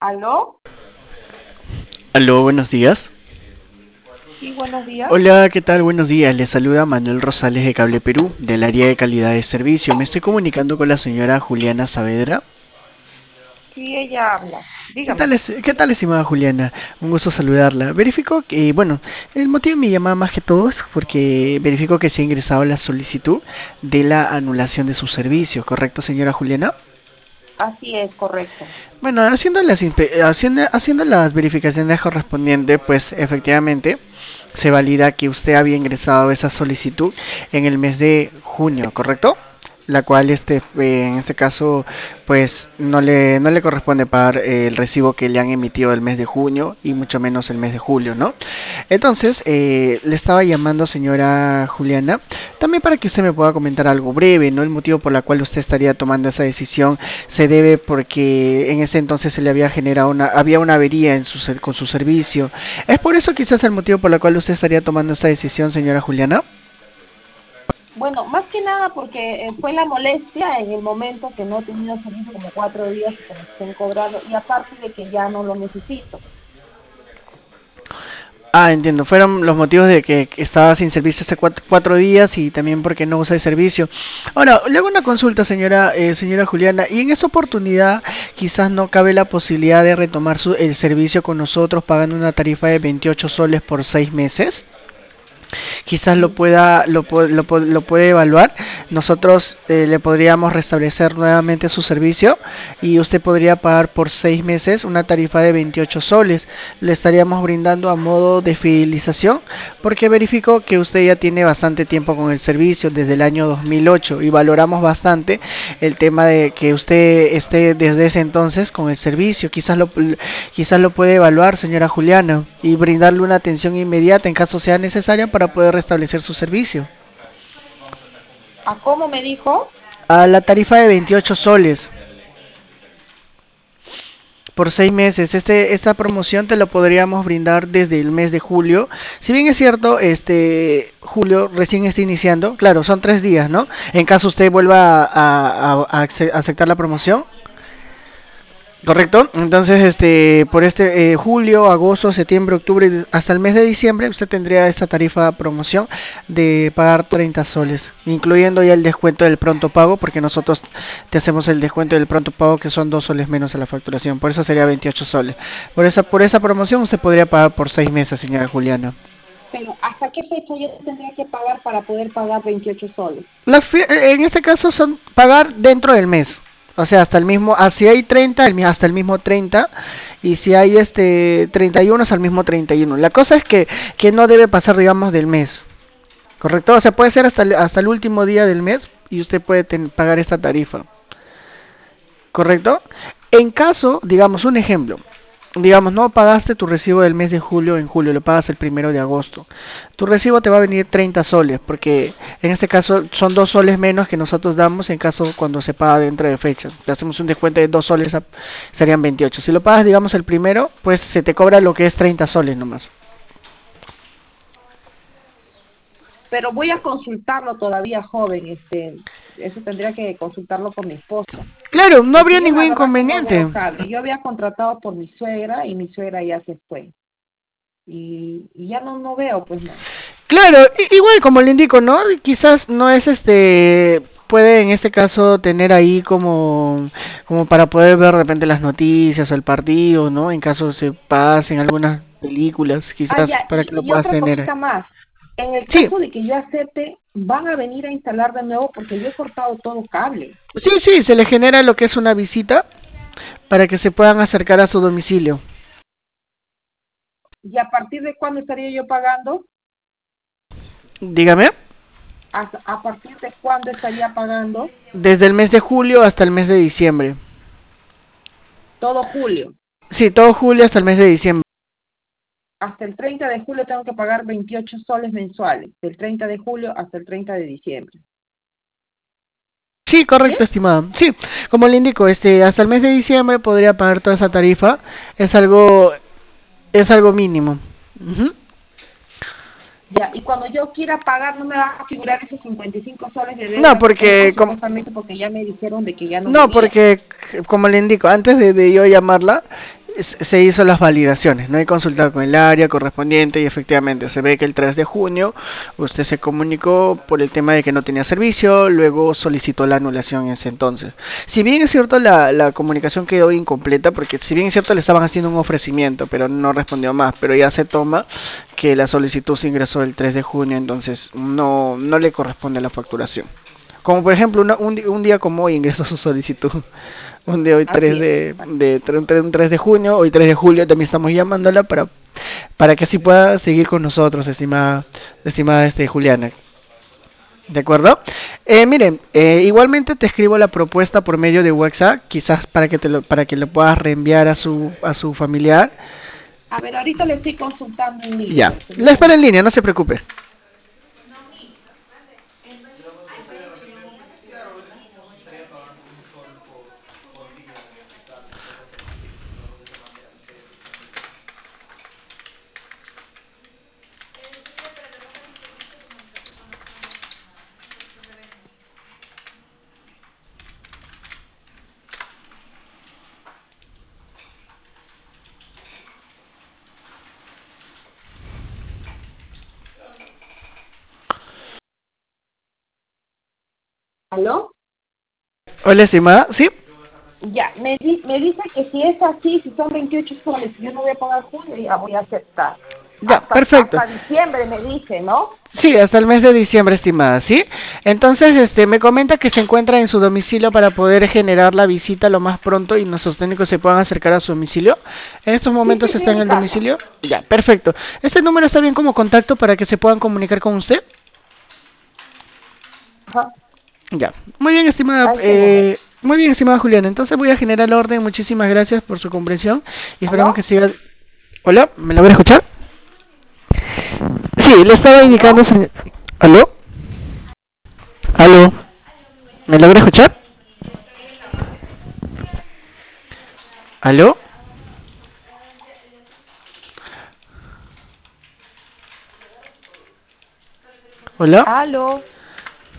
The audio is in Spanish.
¿Aló? Aló, buenos días. Sí, buenos días. Hola, ¿qué tal? Buenos días. Les saluda Manuel Rosales de Cable Perú, del área de calidad de servicio. Me estoy comunicando con la señora Juliana Saavedra. Sí, ella habla. Dígame. Qué tal, estimada Juliana? Un gusto saludarla. Verifico que, bueno, el motivo de mi llamada más que todo es porque verifico que se ha ingresado la solicitud de la anulación de su servicio, ¿correcto, señora Juliana? Así es, correcto. Bueno, haciendo las verificaciones correspondientes, pues efectivamente se valida que usted había ingresado esa solicitud en el mes de junio, ¿correcto? La cual en este caso pues no le corresponde pagar el recibo que le han emitido el mes de junio y mucho menos el mes de julio, ¿no? Entonces, le estaba llamando, señora Juliana, también para que usted me pueda comentar algo breve, ¿no? El motivo por la cual usted estaría tomando esa decisión se debe porque en ese entonces se le había generado había una avería con su servicio. ¿Es por eso quizás el motivo por el cual usted estaría tomando esta decisión, señora Juliana? Bueno, más que nada porque fue la molestia en el momento que no he tenido servicio como 4 días y que me estén cobrando, y aparte de que ya no lo necesito. Ah, entiendo. Fueron los motivos de que estaba sin servicio hace 4 días y también porque no usa el servicio. Ahora, le hago una consulta, señora Juliana, y en esta oportunidad quizás no cabe la posibilidad de retomar el servicio con nosotros pagando una tarifa de 28 soles por 6 meses. Quizás Mm. lo puede evaluar. Nosotros le podríamos restablecer nuevamente su servicio y usted podría pagar por 6 meses una tarifa de 28 soles. Le estaríamos brindando a modo de fidelización porque verifico que usted ya tiene bastante tiempo con el servicio desde el año 2008 y valoramos bastante el tema de que usted esté desde ese entonces con el servicio. Quizás lo puede evaluar, señora Juliana, y brindarle una atención inmediata en caso sea necesaria para poder restablecer su servicio. ¿A cómo me dijo? A la tarifa de 28 soles por 6 meses. Esta promoción te lo podríamos brindar desde el mes de julio. Si bien es cierto, julio recién está iniciando, claro, son 3 días, ¿no? En caso usted vuelva a aceptar la promoción, correcto. Entonces, por julio, agosto, septiembre, octubre, hasta el mes de diciembre, usted tendría esta tarifa promoción de pagar 30 soles, incluyendo ya el descuento del pronto pago, porque nosotros te hacemos el descuento del pronto pago, que son 2 soles menos a la facturación. Por eso sería 28 soles. Por esa promoción, usted podría pagar por 6 meses, señora Juliana. Pero ¿hasta qué fecha yo tendría que pagar para poder pagar 28 soles? En este caso son pagar dentro del mes. O sea, hasta el mismo, si hay 30, hasta el mismo 30. Y si hay 31, hasta el mismo 31. La cosa es que no debe pasar, digamos, del mes. ¿Correcto? O sea, puede ser hasta el último día del mes y usted puede pagar esta tarifa. ¿Correcto? En caso, digamos, un ejemplo. Digamos, no pagaste tu recibo del mes de julio en julio, lo pagas el 1 de agosto. Tu recibo te va a venir 30 soles, porque en este caso son 2 soles menos que nosotros damos en caso cuando se paga dentro de fecha. Te hacemos un descuento de 2 soles, serían 28. Si lo pagas, digamos, el primero, pues se te cobra lo que es 30 soles nomás. Pero voy a consultarlo todavía, joven. Eso tendría que consultarlo con mi esposo. Claro, no habría Porque yo ningún la verdad que no inconveniente. veo cable. Yo había contratado por mi suegra y mi suegra ya se fue. Y ya no veo, pues no. Claro, igual como le indico, ¿no? Quizás no es puede en este caso tener ahí como para poder ver de repente las noticias o el partido, ¿no? En caso se pasen algunas películas, Ah, quizás ya, para que lo y puedas otra tener. cosita más. En el Sí, caso de que yo acepte, van a venir a instalar de nuevo porque yo he cortado todo cable. sí, sí, se le genera lo que es una visita para que se puedan acercar a su domicilio. ¿Y a partir de cuándo estaría yo pagando? Dígame, ¿A partir de cuándo estaría pagando? desde el mes de julio hasta el mes de diciembre. Todo julio. Sí, todo julio hasta el mes de diciembre. Hasta el 30 de julio tengo que pagar 28 soles mensuales, del 30 de julio hasta el 30 de diciembre. Sí, ¿Sí? correcto, estimado. Sí, como le indico, hasta el mes de diciembre podría pagar toda esa tarifa. Es algo, es algo mínimo. Ujú. Ya, y cuando yo quiera pagar no me va a figurar esos 55 soles de No, deuda que tengo, porque, supuestamente porque ya me dijeron de que ya no no, debía. porque, como le indico, antes de yo llamarla, se hizo las validaciones, no hay consultado con el área correspondiente y efectivamente se ve que el 3 de junio usted se comunicó por el tema de que no tenía servicio, luego solicitó la anulación en ese entonces. Si bien es cierto la comunicación quedó incompleta, porque si bien es cierto le estaban haciendo un ofrecimiento, pero no respondió más, pero ya se toma que la solicitud se ingresó el 3 de junio, entonces no le corresponde la facturación. Como por ejemplo un día como hoy ingresó su solicitud. Un día hoy Así 3 es. un 3 de junio, hoy 3 de julio también estamos llamándola para que así pueda seguir con nosotros, estimada Juliana. ¿De acuerdo? Miren, igualmente te escribo la propuesta por medio de WhatsApp, quizás para que lo puedas reenviar a su familiar. A ver, ahorita le estoy consultando en Ya, línea, la señor. espera en línea, no se preocupe. ¿Aló? Hola, estimada, ¿sí? Ya, me dice que si es así, si son 28 soles, yo no voy a pagar junio, ya voy a aceptar. Ya, perfecto. Hasta diciembre me dice, ¿no? Sí, hasta el mes de diciembre, estimada, ¿sí? Entonces, me comenta que se encuentra en su domicilio para poder generar la visita lo más pronto y nuestros técnicos se puedan acercar a su domicilio. En estos Sí, sí, momentos estoy está en en mi el casa. domicilio. Ya, perfecto. ¿Este número está bien como contacto para que se puedan comunicar con usted? Ajá, Ya. Muy bien, estimada, a ese número. muy bien, estimada Juliana. Entonces voy a generar la orden. Muchísimas gracias por su comprensión y esperamos que ¿Aló? siga. Hola, ¿me logra escuchar? Sí, le estaba indicando, ¿Aló? señor. ¿Aló? ¿Aló? ¿Me logra escuchar? ¿Aló? ¿Hola? ¿Aló?